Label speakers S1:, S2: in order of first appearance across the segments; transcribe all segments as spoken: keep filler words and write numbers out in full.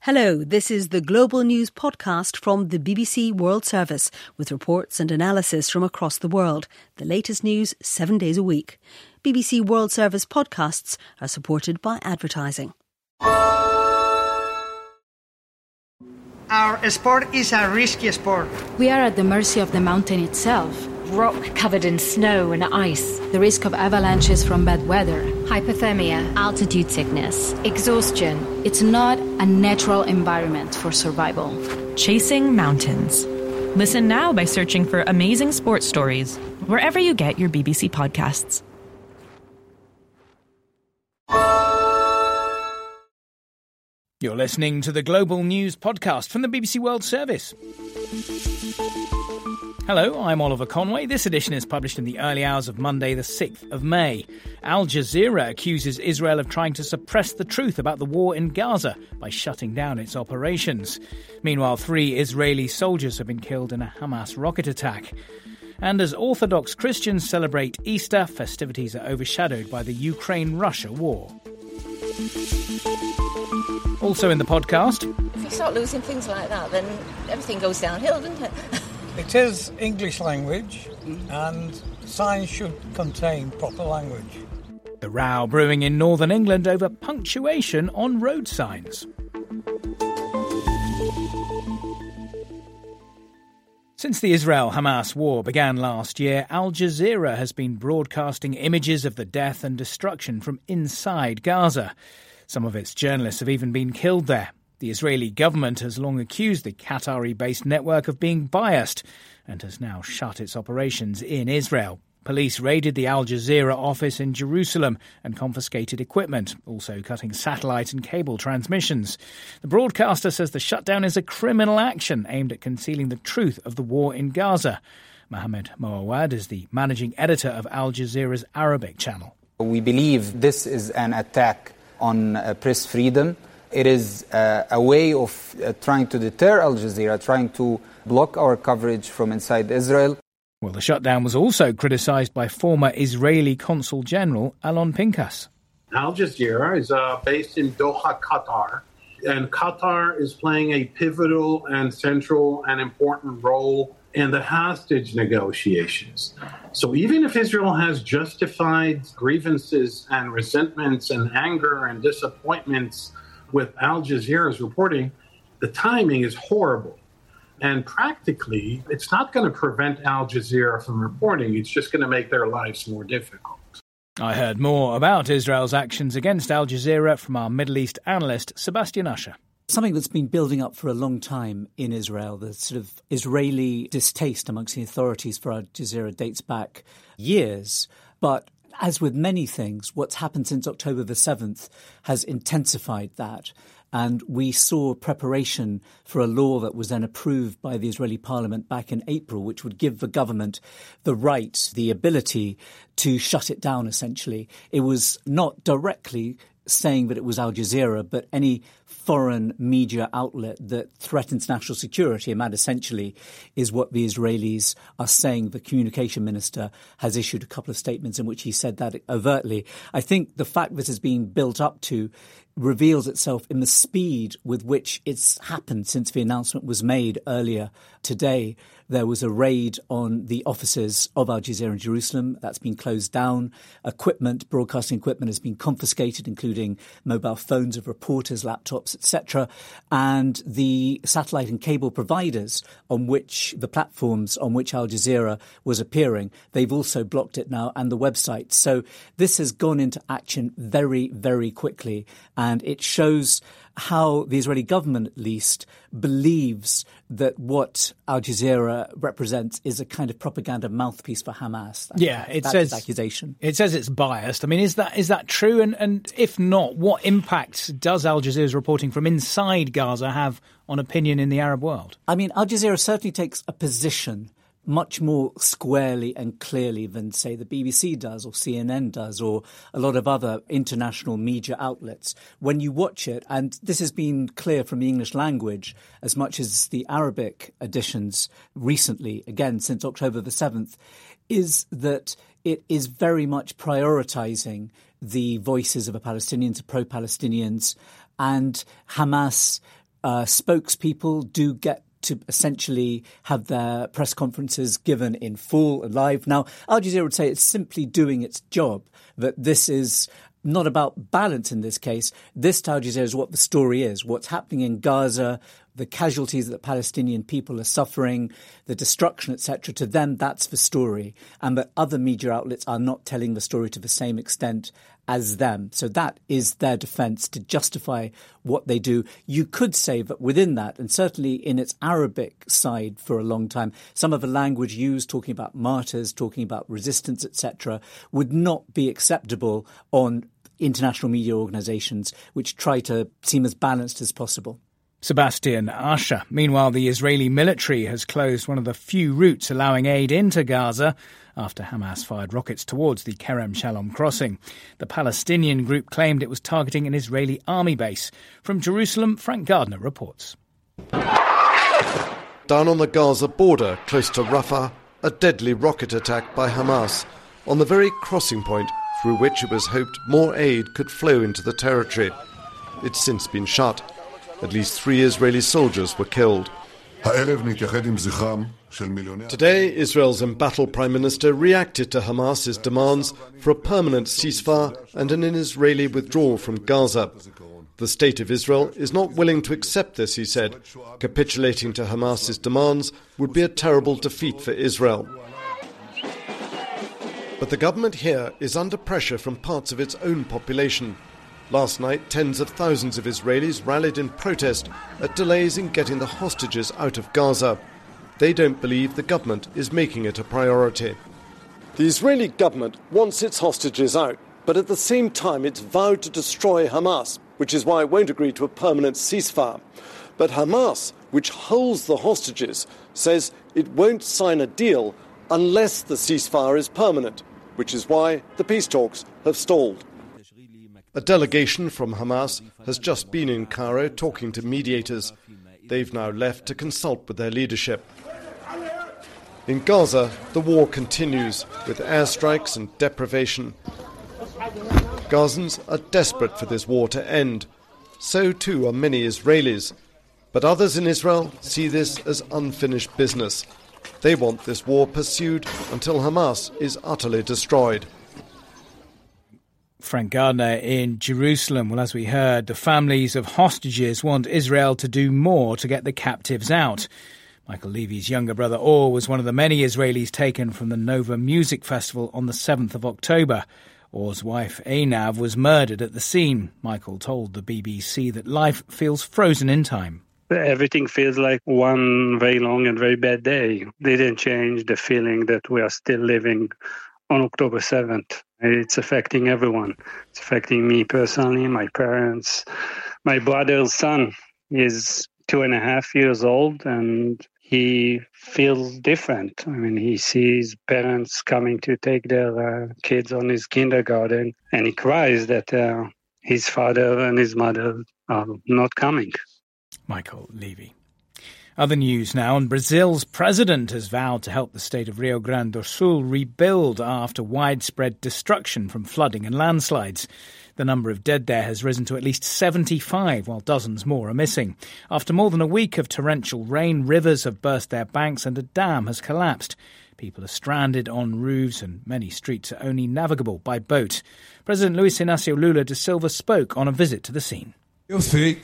S1: Hello, this is the Global News podcast from the B B C World Service with reports and analysis from across the world. The latest news seven days a week. B B C World Service podcasts are supported by advertising.
S2: Our sport is a risky sport.
S3: We are at the mercy of the mountain itself.
S4: Rock covered in snow and ice.
S3: The risk of avalanches from bad weather.
S4: Hypothermia.
S5: Altitude sickness.
S4: Exhaustion.
S3: It's not a natural environment for survival.
S6: Chasing mountains. Listen now by searching for Amazing Sports Stories wherever you get your B B C podcasts.
S7: You're listening to the Global News podcast from the B B C World Service. Hello, I'm Oliver Conway. This edition is published in the early hours of Monday, the sixth of May. Al Jazeera accuses Israel of trying to suppress the truth about the war in Gaza by shutting down its operations. Meanwhile, three Israeli soldiers have been killed in a Hamas rocket attack. And as Orthodox Christians celebrate Easter, festivities are overshadowed by the Ukraine-Russia war. Also in the podcast...
S8: If you start losing things like that, then everything goes downhill, doesn't it?
S9: It is English language, and signs should contain proper language.
S7: The row brewing in northern England over punctuation on road signs. Since the Israel-Hamas war began last year, Al Jazeera has been broadcasting images of the death and destruction from inside Gaza. Some of its journalists have even been killed there. The Israeli government has long accused the Qatari-based network of being biased and has now shut its operations in Israel. Police raided the Al Jazeera office in Jerusalem and confiscated equipment, also cutting satellite and cable transmissions. The broadcaster says the shutdown is a criminal action aimed at concealing the truth of the war in Gaza. Mohammed Moawad is the managing editor of Al Jazeera's Arabic channel.
S10: We believe this is an attack on uh, press freedom. It is uh, a way of uh, trying to deter Al Jazeera, trying to block our coverage from inside Israel.
S7: Well, the shutdown was also criticised by former Israeli Consul General Alon Pinkas.
S11: Al Jazeera is uh, based in Doha, Qatar, and Qatar is playing a pivotal and central and important role in the hostage negotiations. So even if Israel has justified grievances and resentments and anger and disappointments with Al Jazeera's reporting, the timing is horrible. And practically, it's not going to prevent Al Jazeera from reporting. It's just going to make their lives more difficult.
S7: I heard more about Israel's actions against Al Jazeera from our Middle East analyst, Sebastian Usher.
S12: Something that's been building up for a long time in Israel, the sort of Israeli distaste amongst the authorities for Al Jazeera dates back years. But as with many things, what's happened since October the seventh has intensified that. And we saw preparation for a law that was then approved by the Israeli parliament back in April, which would give the government the right, the ability to shut it down, essentially. It was not directly saying that it was Al Jazeera, but any foreign media outlet that threatens national security, and that essentially is what the Israelis are saying. The communication minister has issued a couple of statements in which he said that overtly. I think the fact this is being built up to reveals itself in the speed with which it's happened since the announcement was made earlier today. There was a raid on the offices of Al Jazeera in Jerusalem. That's been closed down. Equipment, broadcasting equipment has been confiscated, including mobile phones of reporters, laptops, et cetera. And the satellite and cable providers on which the platforms on which Al Jazeera was appearing, they've also blocked it now, and the website. So this has gone into action very, very quickly. And it shows how the Israeli government, at least, believes that what Al Jazeera represents is a kind of propaganda mouthpiece for Hamas. That,
S7: yeah, it
S12: that's
S7: says
S12: its accusation.
S7: It says it's biased. I mean, is that is that true? And and if not, what impact does Al Jazeera's reporting from inside Gaza have on opinion in the Arab world?
S12: I mean, Al Jazeera certainly takes a position much more squarely and clearly than, say, the B B C does or C N N does or a lot of other international media outlets. When you watch it, and this has been clear from the English language as much as the Arabic editions recently, again, since October the seventh, is that it is very much prioritizing the voices of the Palestinians, pro-Palestinians, and Hamas uh, spokespeople do get to essentially have their press conferences given in full and live. Now, Al Jazeera would say it's simply doing its job, that this is not about balance in this case. This, to Al Jazeera, is what the story is, what's happening in Gaza, the casualties that the Palestinian people are suffering, the destruction, et cetera. To them, that's the story. And that other media outlets are not telling the story to the same extent as them. So that is their defence to justify what they do. You could say that within that, and certainly in its Arabic side for a long time, some of the language used talking about martyrs, talking about resistance, et cetera, would not be acceptable on international media organisations which try to seem as balanced as possible.
S7: Sebastian Asher. Meanwhile, the Israeli military has closed one of the few routes allowing aid into Gaza after Hamas fired rockets towards the Kerem Shalom crossing. The Palestinian group claimed it was targeting an Israeli army base. From Jerusalem, Frank Gardner reports.
S5: Down on the Gaza border, close to Rafah, a deadly rocket attack by Hamas on the very crossing point through which it was hoped more aid could flow into the territory. It's since been shut. At least three Israeli soldiers were killed. Today, Israel's embattled Prime Minister reacted to Hamas's demands for a permanent ceasefire and an Israeli withdrawal from Gaza. The State of Israel is not willing to accept this, he said. Capitulating to Hamas's demands would be a terrible defeat for Israel. But the government here is under pressure from parts of its own population. Last night, tens of thousands of Israelis rallied in protest at delays in getting the hostages out of Gaza. They don't believe the government is making it a priority. The Israeli government wants its hostages out, but at the same time it's vowed to destroy Hamas, which is why it won't agree to a permanent ceasefire. But Hamas, which holds the hostages, says it won't sign a deal unless the ceasefire is permanent, which is why the peace talks have stalled. A delegation from Hamas has just been in Cairo talking to mediators. They've now left to consult with their leadership. In Gaza, the war continues with airstrikes and deprivation. Gazans are desperate for this war to end. So too are many Israelis. But others in Israel see this as unfinished business. They want this war pursued until Hamas is utterly destroyed.
S7: Frank Gardner in Jerusalem. Well, as we heard, the families of hostages want Israel to do more to get the captives out. Michael Levy's younger brother Or was one of the many Israelis taken from the Nova Music Festival on the seventh of October. Or's wife Einav was murdered at the scene. Michael told the B B C that life feels frozen in time.
S13: Everything feels like one very long and very bad day. They didn't change the feeling that we are still living on October seventh. It's affecting everyone. It's affecting me personally, my parents. My brother's son is two and a half years old and he feels different. I mean, he sees parents coming to take their uh, kids on his kindergarten and he cries that uh, his father and his mother are not coming.
S7: Michael Levy. Other news now, and Brazil's president has vowed to help the state of Rio Grande do Sul rebuild after widespread destruction from flooding and landslides. The number of dead there has risen to at least seventy-five, while dozens more are missing. After more than a week of torrential rain, rivers have burst their banks and a dam has collapsed. People are stranded on roofs and many streets are only navigable by boat. President Luiz Inácio Lula da Silva spoke on a visit to the scene.
S14: I know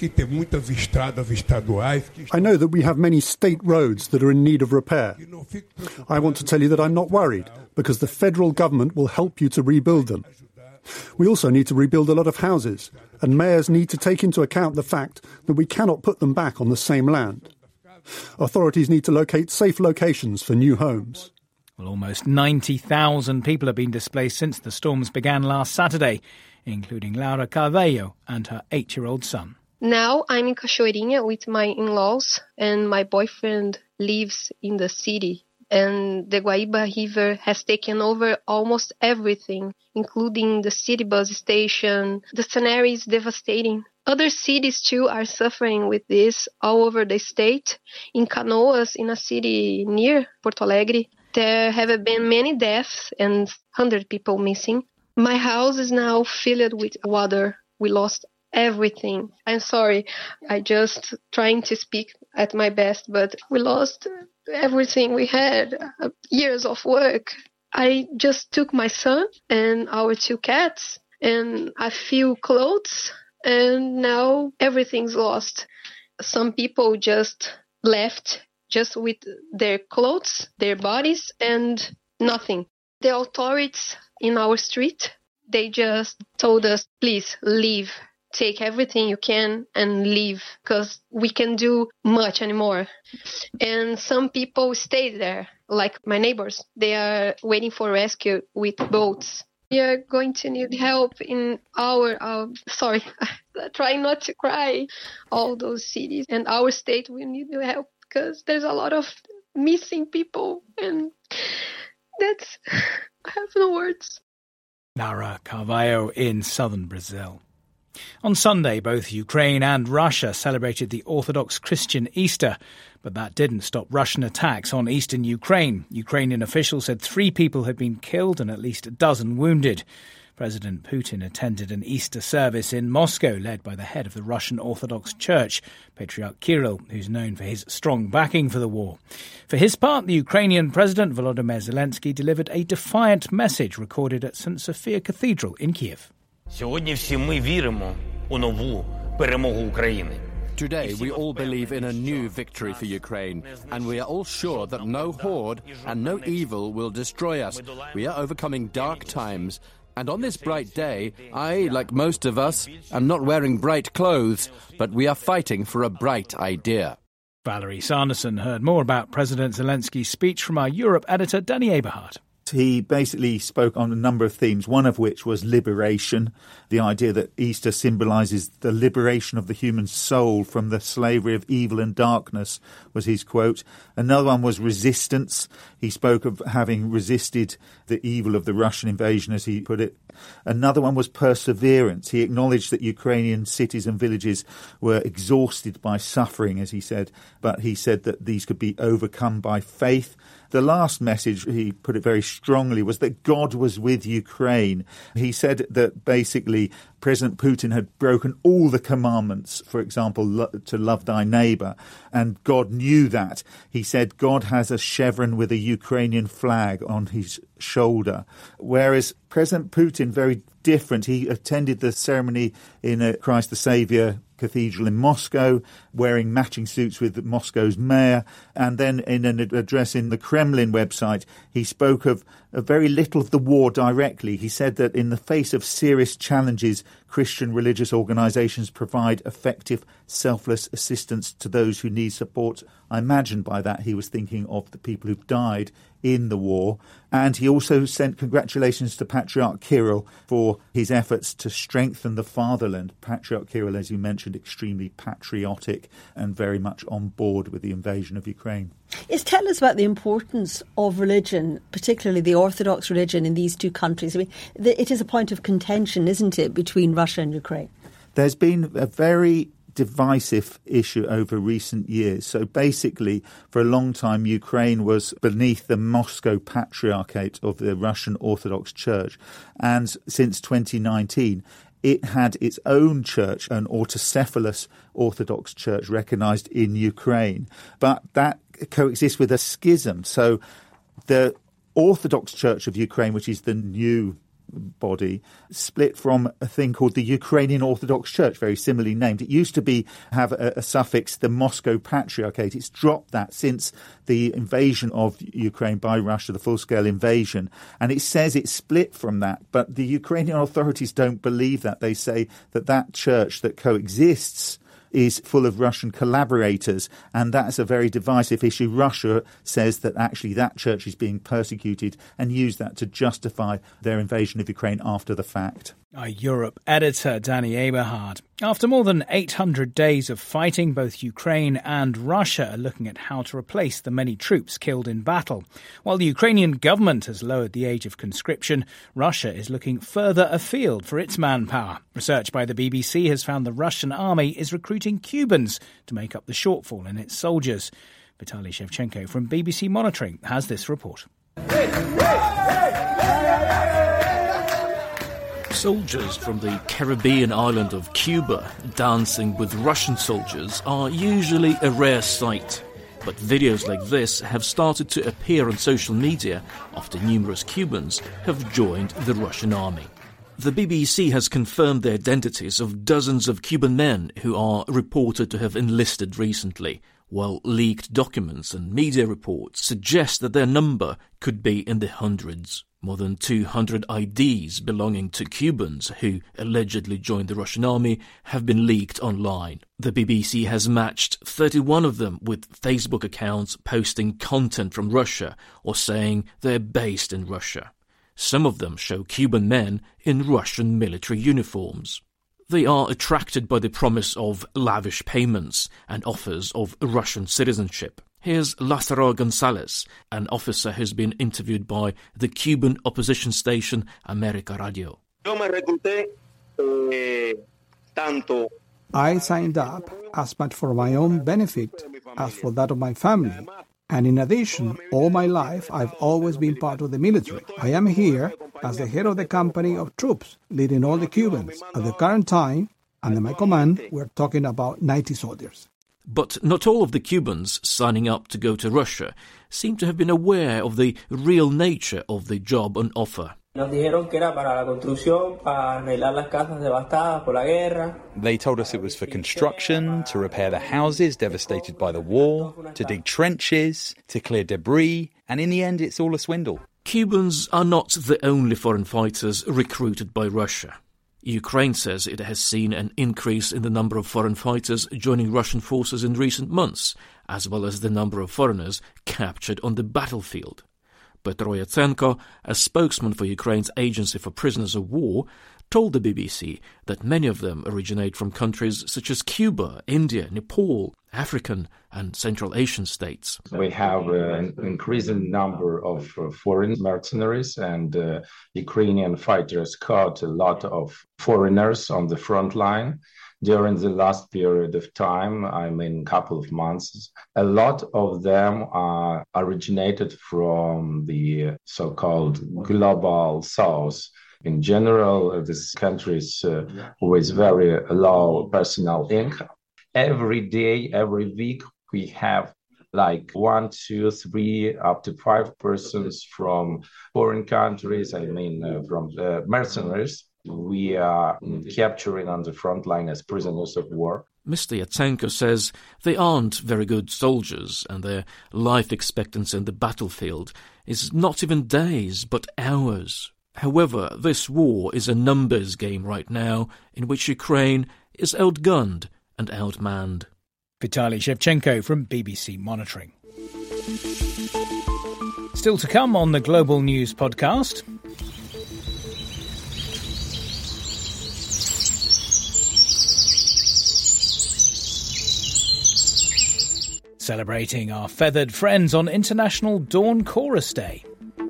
S14: that we have many state roads that are in need of repair. I want to tell you that I'm not worried, because the federal government will help you to rebuild them. We also need to rebuild a lot of houses, and mayors need to take into account the fact that we cannot put them back on the same land. Authorities need to locate safe locations for new homes.
S7: Well, almost ninety thousand people have been displaced since the storms began last Saturday, including Laura Carvalho and her eight-year-old son.
S15: Now I'm in Cachoeirinha with my in-laws, and my boyfriend lives in the city. And the Guaíba River has taken over almost everything, including the city bus station. The scenario is devastating. Other cities, too, are suffering with this all over the state. In Canoas, in a city near Porto Alegre, there have been many deaths and one hundred people missing. My house is now filled with water. We lost everything. I'm sorry. I just trying to speak at my best, but we lost everything we had, uh, years of work. I just took my son and our two cats and a few clothes, and now everything's lost. Some people just left just with their clothes, their bodies, and nothing. The authorities in our street, they just told us, please leave. Take everything you can and leave, because we can't do much anymore. And some people stayed there, like my neighbors. They are waiting for rescue with boats. We are going to need help in our, uh, sorry, trying not to cry, all those cities. And our state, we need help because there's a lot of missing people. And that's, I have no words.
S7: Nara Carvalho in southern Brazil. On Sunday, both Ukraine and Russia celebrated the Orthodox Christian Easter, but that didn't stop Russian attacks on eastern Ukraine. Ukrainian officials said three people had been killed and at least a dozen wounded. President Putin attended an Easter service in Moscow led by the head of the Russian Orthodox Church, Patriarch Kirill, who's known for his strong backing for the war. For his part, the Ukrainian President Volodymyr Zelensky delivered a defiant message recorded at Saint Sophia Cathedral in Kiev.
S16: Today, we all believe in a new victory for Ukraine, and we are all sure that no horde and no evil will destroy us. We are overcoming dark times. And on this bright day, I, like most of us, am not wearing bright clothes, but we are fighting for a bright idea.
S7: Valerie Sanderson heard more about President Zelensky's speech from our Europe editor, Danny Eberhard.
S17: He basically spoke on a number of themes, one of which was liberation, the idea that Easter symbolises the liberation of the human soul from the slavery of evil and darkness, was his quote. Another one was resistance. He spoke of having resisted the evil of the Russian invasion, as he put it. Another one was perseverance. He acknowledged that Ukrainian cities and villages were exhausted by suffering, as he said, but he said that these could be overcome by faith. The last message, he put it very strongly, was that God was with Ukraine. He said that basically President Putin had broken all the commandments, for example, lo- to love thy neighbour, and God knew that. He said God has a chevron with a Ukrainian flag on his shoulder, whereas President Putin, very different. He attended the ceremony in a Christ the Saviour Cathedral in Moscow, wearing matching suits with Moscow's mayor. And then in an address in the Kremlin website, he spoke of, of very little of the war directly. He said that in the face of serious challenges, Christian religious organisations provide effective, selfless assistance to those who need support. I imagine by that he was thinking of the people who've died in the war. And he also sent congratulations to Patriarch Kirill for his efforts to strengthen the fatherland. Patriarch Kirill, as you mentioned, extremely patriotic and very much on board with the invasion of Ukraine.
S1: Yes, tell us about the importance of religion, particularly the Orthodox religion in these two countries. I mean, it is a point of contention, isn't it, between Russia and Ukraine?
S17: There's been a very divisive issue over recent years. So basically, for a long time, Ukraine was beneath the Moscow Patriarchate of the Russian Orthodox Church. And since twenty nineteen, it had its own church, an autocephalous Orthodox Church recognised in Ukraine. But that coexists with a schism. So the Orthodox Church of Ukraine, which is the new body, split from a thing called the Ukrainian Orthodox Church, very similarly named. It used to be have a, a suffix, the Moscow Patriarchate. It's dropped that since the invasion of Ukraine by Russia, the full-scale invasion. And it says it's split from that. But the Ukrainian authorities don't believe that. They say that that church that coexists is full of Russian collaborators, and that's a very divisive issue. Russia says that actually that church is being persecuted and use that to justify their invasion of Ukraine after the fact.
S7: Our Europe editor, Danny Eberhard. After more than eight hundred days of fighting, both Ukraine and Russia are looking at how to replace the many troops killed in battle. While the Ukrainian government has lowered the age of conscription, Russia is looking further afield for its manpower. Research by the B B C has found the Russian army is recruiting Cubans to make up the shortfall in its soldiers. Vitaly Shevchenko from B B C Monitoring has this report.
S18: Soldiers from the Caribbean island of Cuba dancing with Russian soldiers are usually a rare sight. But videos like this have started to appear on social media after numerous Cubans have joined the Russian army. The B B C has confirmed the identities of dozens of Cuban men who are reported to have enlisted recently, while leaked documents and media reports suggest that their number could be in the hundreds. More than two hundred I Ds belonging to Cubans who allegedly joined the Russian army have been leaked online. The B B C has matched thirty-one of them with Facebook accounts posting content from Russia or saying they're based in Russia. Some of them show Cuban men in Russian military uniforms. They are attracted by the promise of lavish payments and offers of Russian citizenship. Here's Lázaro González, an officer who's been interviewed by the Cuban opposition station America Radio.
S19: I signed up as much for my own benefit as for that of my family. And in addition, all my life I've always been part of the military. I am here as the head of the company of troops, leading all the Cubans. At the current time, under my command, we're talking about ninety soldiers.
S18: But not all of the Cubans signing up to go to Russia seem to have been aware of the real nature of the job on offer.
S20: They told us it was for construction, to repair the houses devastated by the war, to dig trenches, to clear debris, and in the end it's all a swindle.
S18: Cubans are not the only foreign fighters recruited by Russia. Ukraine says it has seen an increase in the number of foreign fighters joining Russian forces in recent months, as well as the number of foreigners captured on the battlefield. Petro Yatsenko, a spokesman for Ukraine's Agency for Prisoners of War, told the B B C that many of them originate from countries such as Cuba, India, Nepal, African and Central Asian states.
S21: We have an increasing number of uh, foreign mercenaries, and uh, Ukrainian fighters caught a lot of foreigners on the front line. During the last period of time, I mean, couple of months, a lot of them are originated from the so-called global south. In general, these countries uh, with very low personal income. Every day, every week, we have like one, two, three, up to five persons from foreign countries, I mean, uh, from the mercenaries. We are capturing on the front line as prisoners of war.
S18: Mister Yatsenko says they aren't very good soldiers and their life expectancy in the battlefield is not even days but hours. However, this war is a numbers game right now in which Ukraine is outgunned and outmanned.
S7: Vitaly Shevchenko from B B C Monitoring. Still to come on the Global News podcast. Celebrating our feathered friends on International Dawn Chorus Day.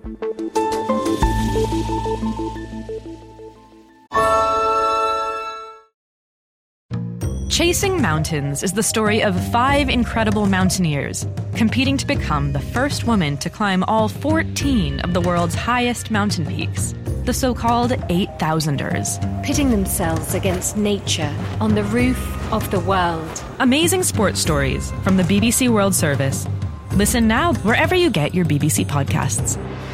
S6: Chasing Mountains is the story of five incredible mountaineers competing to become the first woman to climb all fourteen of the world's highest mountain peaks, the so-called eight thousanders.
S4: Pitting themselves against nature on the roof of the world.
S6: Amazing sports stories from the B B C World Service. Listen now wherever you get your B B C podcasts.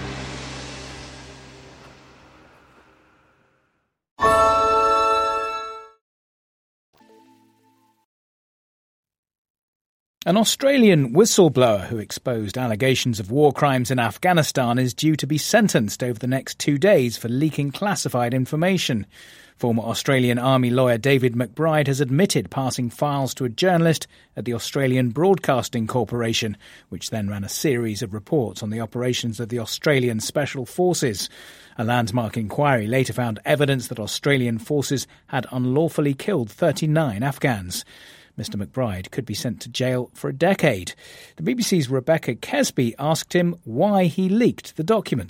S7: An Australian whistleblower who exposed allegations of war crimes in Afghanistan is due to be sentenced over the next two days for leaking classified information. Former Australian Army lawyer David McBride has admitted passing files to a journalist at the Australian Broadcasting Corporation, which then ran a series of reports on the operations of the Australian Special Forces. A landmark inquiry later found evidence that Australian forces had unlawfully killed thirty-nine Afghans. Mister McBride could be sent to jail for a decade. The B B C's Rebecca Kesby asked him why he leaked the documents.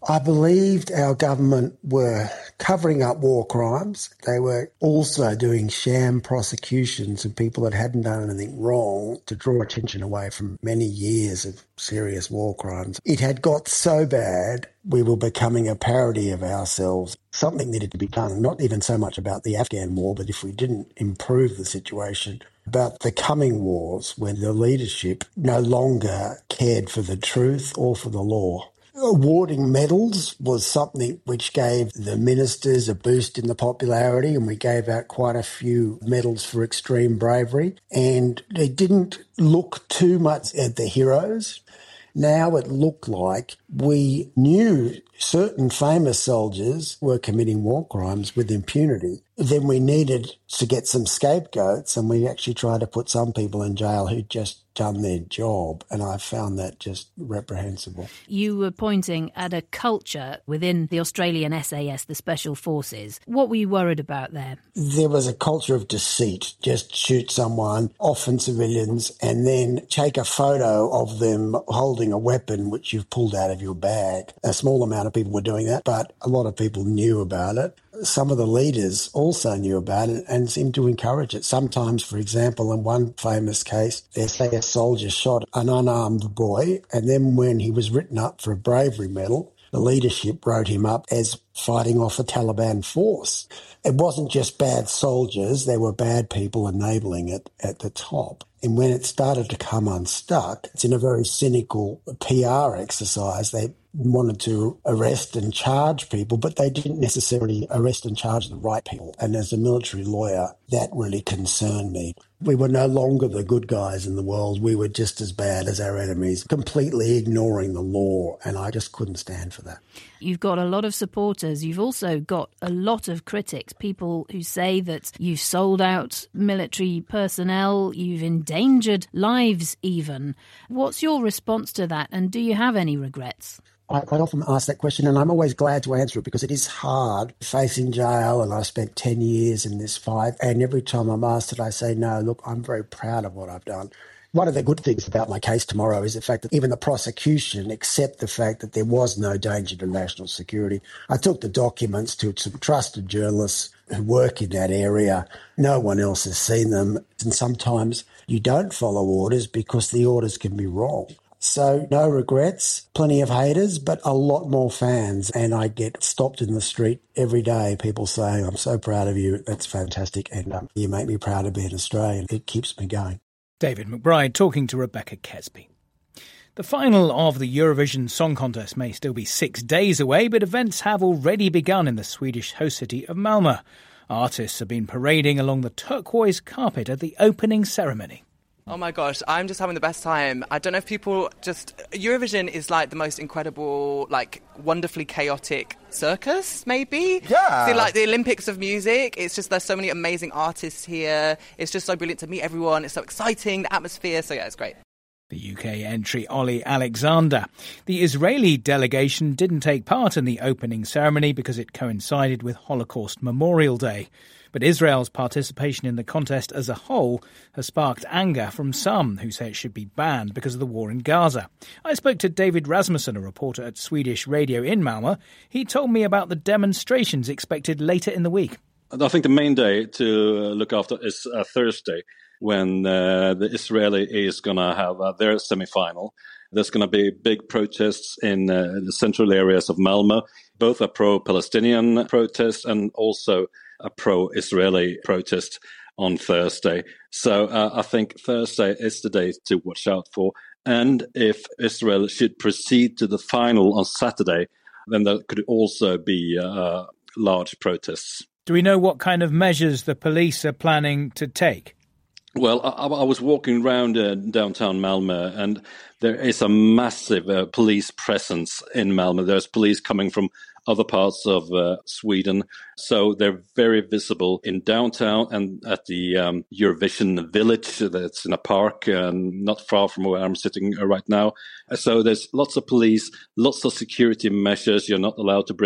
S2: I believed our government were covering up war crimes. They were also doing sham prosecutions of people that hadn't done anything wrong to draw attention away from many years of serious war crimes. It had got so bad we were becoming a parody of ourselves. Something needed to be done, not even so much about the Afghan war, but if we didn't improve the situation, about the coming wars when the leadership no longer cared for the truth or for the law. Awarding medals was something which gave the ministers a boost in the popularity, and we gave out quite a few medals for extreme bravery. And it didn't look too much at the heroes. Now it looked like we knew certain famous soldiers were committing war crimes with impunity. Then we needed to get some scapegoats, and we actually tried to put some people in jail who'd just done their job, and I found that just reprehensible.
S3: You were pointing at a culture within the Australian S A S, the Special Forces. What were you worried about there?
S2: There was a culture of deceit. Just shoot someone, often civilians, and then take a photo of them holding a weapon which you've pulled out of your bag. A small amount of people were doing that, but a lot of people knew about it. Some of the leaders also knew about it and seemed to encourage it. Sometimes, for example, in one famous case, they say a soldier shot an unarmed boy, and then when he was written up for a bravery medal, the leadership wrote him up as fighting off a Taliban force. It wasn't just bad soldiers, there were bad people enabling it at the top. And when it started to come unstuck, it's in a very cynical P R exercise. They wanted to arrest and charge people, but they didn't necessarily arrest and charge the right people. And as a military lawyer, that really concerned me. We were no longer the good guys in the world. We were just as bad as our enemies, completely ignoring the law, and I just couldn't stand for that.
S3: You've got a lot of supporters. You've also got a lot of critics, people who say that you've sold out military personnel, you've endangered lives even. What's your response to that, and do you have any regrets?
S2: I, I often ask that question, and I'm always glad to answer it because it is hard facing jail, and I spent ten years in this fight, and every time I'm asked it, I say, no, look, I'm very proud of what I've done. One of the good things about my case tomorrow is the fact that even the prosecution accept the fact that there was no danger to national security. I took the documents to some trusted journalists who work in that area. No one else has seen them, and sometimes you don't follow orders because the orders can be wrong. So no regrets, plenty of haters, but a lot more fans. And I get stopped in the street every day, people saying, I'm so proud of you, that's fantastic, and um, you make me proud to be an Australian. It keeps me going.
S7: David McBride talking to Rebecca Kesby. The final of the Eurovision Song Contest may still be six days away, but events have already begun in the Swedish host city of Malmö. Artists have been parading along the turquoise carpet at the opening ceremony.
S22: Oh my gosh, I'm just having the best time. I don't know if people just... Eurovision is like the most incredible, like wonderfully chaotic circus, maybe?
S23: Yeah.
S22: So, like the Olympics of music. It's just there's so many amazing artists here. It's just so brilliant to meet everyone. It's so exciting, the atmosphere. So yeah, it's great.
S7: The U K entry Ollie Alexander. The Israeli delegation didn't take part in the opening ceremony because it coincided with Holocaust Memorial Day. But Israel's participation in the contest as a whole has sparked anger from some who say it should be banned because of the war in Gaza. I spoke to David Rasmussen, a reporter at Swedish Radio in Malmö. He told me about the demonstrations expected later in the week.
S24: I think the main day to look after is uh, Thursday, when uh, the Israeli is going to have uh, their semi-final. There's going to be big protests in uh, the central areas of Malmö, both a pro-Palestinian protest and also a pro-Israeli protest on Thursday. So uh, I think Thursday is the day to watch out for. And if Israel should proceed to the final on Saturday, then there could also be uh, large protests.
S7: Do we know what kind of measures the police are planning to take?
S24: Well, I, I was walking around uh, downtown Malmö, and there is a massive uh, police presence in Malmö. There's police coming from other parts of uh, Sweden. So they're very visible in downtown and at the um, Eurovision village that's in a park uh, not far from where I'm sitting right now. So there's lots of police, lots of security measures. You're not allowed to bring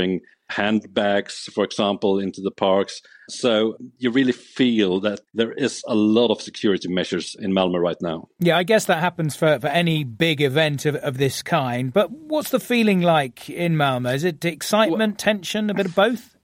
S24: handbags, for example, into the parks. So you really feel that there is a lot of security measures in Malmö right now.
S7: Yeah, I guess that happens for, for any big event of, of this kind. But what's the feeling like in Malmö? Is it excitement, well, tension, a bit of both?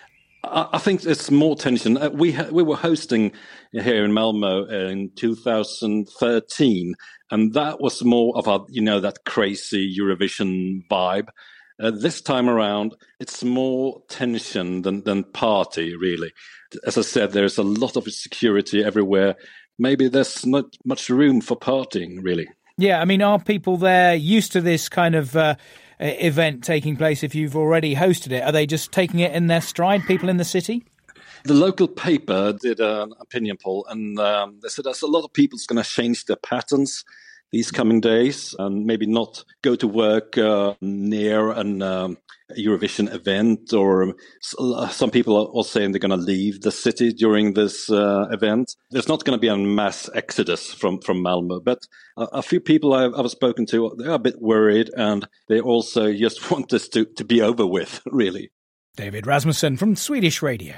S24: I, I think it's more tension. Uh, we ha- we were hosting here in Malmö in two thousand thirteen, and that was more of a, you know, that crazy Eurovision vibe. Uh, this time around, it's more tension than, than party, really. As I said, there's a lot of security everywhere. Maybe there's not much room for partying, really.
S7: Yeah, I mean, are people there used to this kind of uh, event taking place if you've already hosted it? Are they just taking it in their stride, people in the city?
S24: The local paper did an opinion poll, and um, they said there's a lot of people going to change their patterns these coming days and maybe not go to work uh, near an um, Eurovision event, or some people are also saying they're going to leave the city during this uh, event. There's not going to be a mass exodus from, from Malmö, but a, a few people I've, I've spoken to, they're a bit worried, and they also just want this to, to be over with, really.
S7: David Rasmussen from Swedish Radio.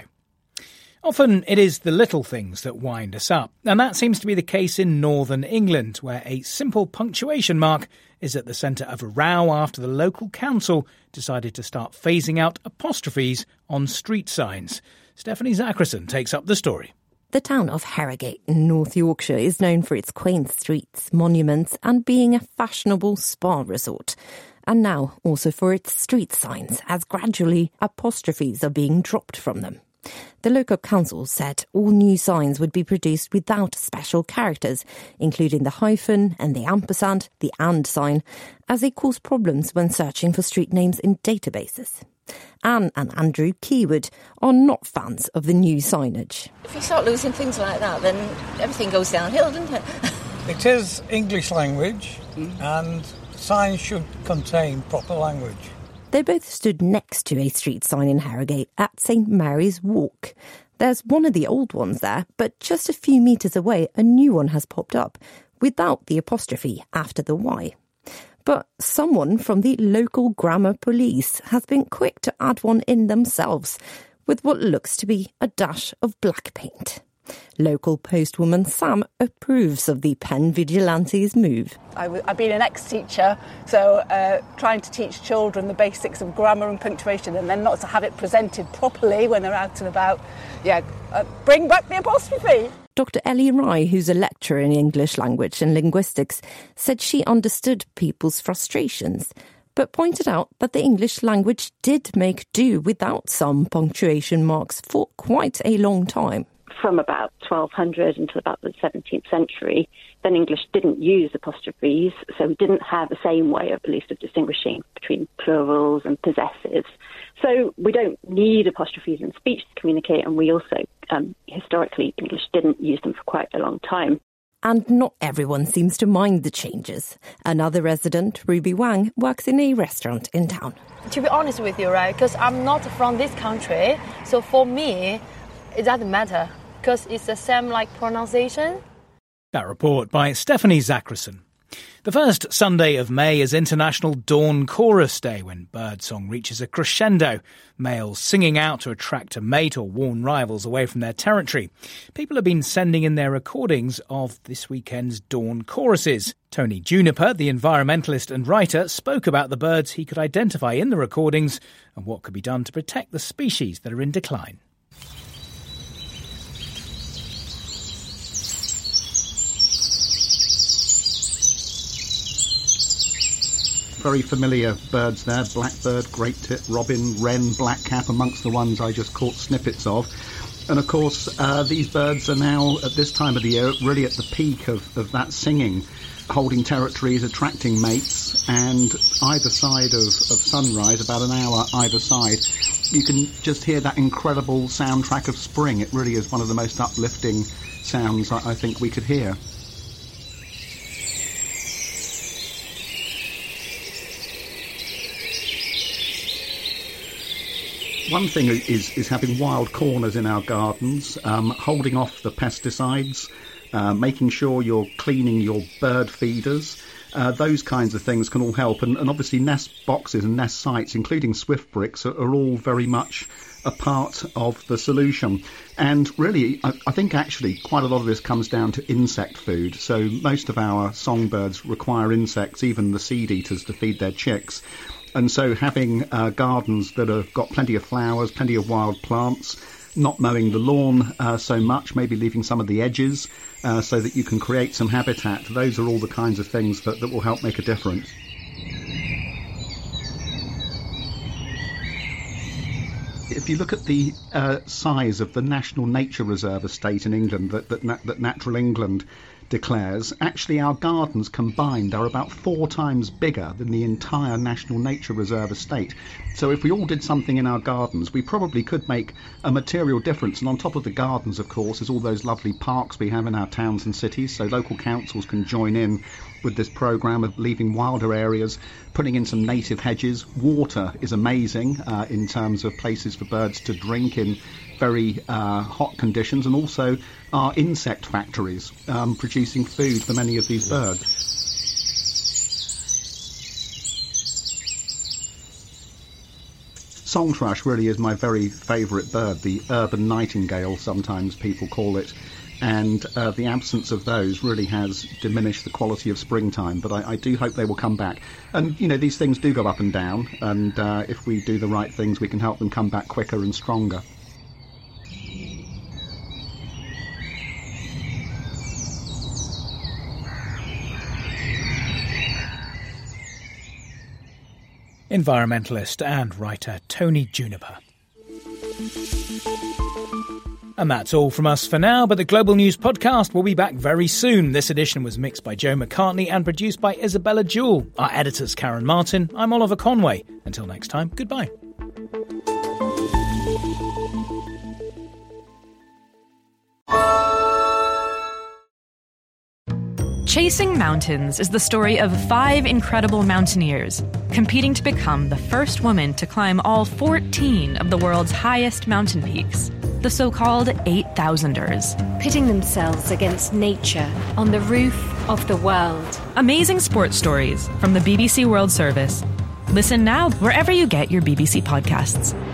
S7: Often it is the little things that wind us up, and that seems to be the case in northern England, where a simple punctuation mark is at the centre of a row after the local council decided to start phasing out apostrophes on street signs. Stephanie Zackerson takes up the story.
S8: The town of Harrogate in North Yorkshire is known for its quaint streets, monuments and being a fashionable spa resort. And now also for its street signs, as gradually apostrophes are being dropped from them. The local council said all new signs would be produced without special characters, including the hyphen and the ampersand, the and sign, as they cause problems when searching for street names in databases. Anne and Andrew Keywood are not fans of the new signage.
S9: If you start losing things like that, then everything goes downhill, doesn't it?
S10: It is English language, mm. and signs should contain proper language.
S8: They both stood next to a street sign in Harrogate at Saint Mary's Walk. There's one of the old ones there, but just a few metres away a new one has popped up, without the apostrophe after the Y. But someone from the local grammar police has been quick to add one in themselves, with what looks to be a dash of black paint. Local postwoman Sam approves of the pen vigilante's move.
S23: I w- I've been an ex-teacher, so uh, trying to teach children the basics of grammar and punctuation, and then not to have it presented properly when they're out and about. Yeah, uh, bring back the apostrophe.
S8: Doctor Ellie Rye, who's a lecturer in English language and linguistics, said she understood people's frustrations, but pointed out that the English language did make do without some punctuation marks for quite a long time.
S25: From about twelve hundred until about the seventeenth century, then English didn't use apostrophes, so we didn't have the same way, of, at least, of distinguishing between plurals and possessives. So we don't need apostrophes in speech to communicate, and we also, um, historically, English didn't use them for quite a long time.
S8: And not everyone seems to mind the changes. Another resident, Ruby Wang, works in a restaurant in town.
S26: To be honest with you, right, because I'm not from this country, so for me, it doesn't matter, because it's the same like pronunciation.
S7: That report by Stephanie Zackerson. The first Sunday of May is International Dawn Chorus Day, when birdsong reaches a crescendo, males singing out to attract a mate or warn rivals away from their territory. People have been sending in their recordings of this weekend's dawn choruses. Tony Juniper, the environmentalist and writer, spoke about the birds he could identify in the recordings and what could be done to protect the species that are in decline.
S14: Very familiar birds there, blackbird, great tit, robin, wren, blackcap, amongst the ones I just caught snippets of. And of course, uh, these birds are now, at this time of the year, really at the peak of, of that singing, holding territories, attracting mates, and either side of, of sunrise, about an hour either side, you can just hear that incredible soundtrack of spring. It really is one of the most uplifting sounds I, I think we could hear. One thing is, is having wild corners in our gardens, um, holding off the pesticides, uh, making sure you're cleaning your bird feeders, Uh, those kinds of things can all help. And, and obviously nest boxes and nest sites, including Swift bricks, are, are all very much a part of the solution. And really, I, I think actually quite a lot of this comes down to insect food. So most of our songbirds require insects, even the seed eaters, to feed their chicks. And so having uh, gardens that have got plenty of flowers, plenty of wild plants, not mowing the lawn uh, so much, maybe leaving some of the edges uh, so that you can create some habitat. Those are all the kinds of things that, that will help make a difference. If you look at the uh, size of the National Nature Reserve estate in England that, that, that Natural England declares, actually our gardens combined are about four times bigger than the entire National Nature Reserve estate. So if we all did something in our gardens, we probably could make a material difference. And on top of the gardens, of course, is all those lovely parks we have in our towns and cities, so local councils can join in with this programme of leaving wilder areas, putting in some native hedges. Water is amazing uh, in terms of places for birds to drink in very uh, hot conditions, and also our insect factories um, producing food for many of these birds. Song thrush really is my very favourite bird, the urban nightingale, sometimes people call it. And uh, the absence of those really has diminished the quality of springtime, but I, I do hope they will come back. And, you know, these things do go up and down, and uh, if we do the right things, we can help them come back quicker and stronger.
S7: Environmentalist and writer Tony Juniper. And that's all from us for now, but the Global News Podcast will be back very soon. This edition was mixed by Joe McCartney and produced by Isabella Jewell. Our editor's Karen Martin. I'm Oliver Conway. Until next time, goodbye.
S6: Chasing Mountains is the story of five incredible mountaineers competing to become the first woman to climb all fourteen of the world's highest mountain peaks, the so-called eight thousanders.
S4: Pitting themselves against nature on the roof of the world.
S6: Amazing sports stories from the B B C World Service. Listen now wherever you get your B B C podcasts.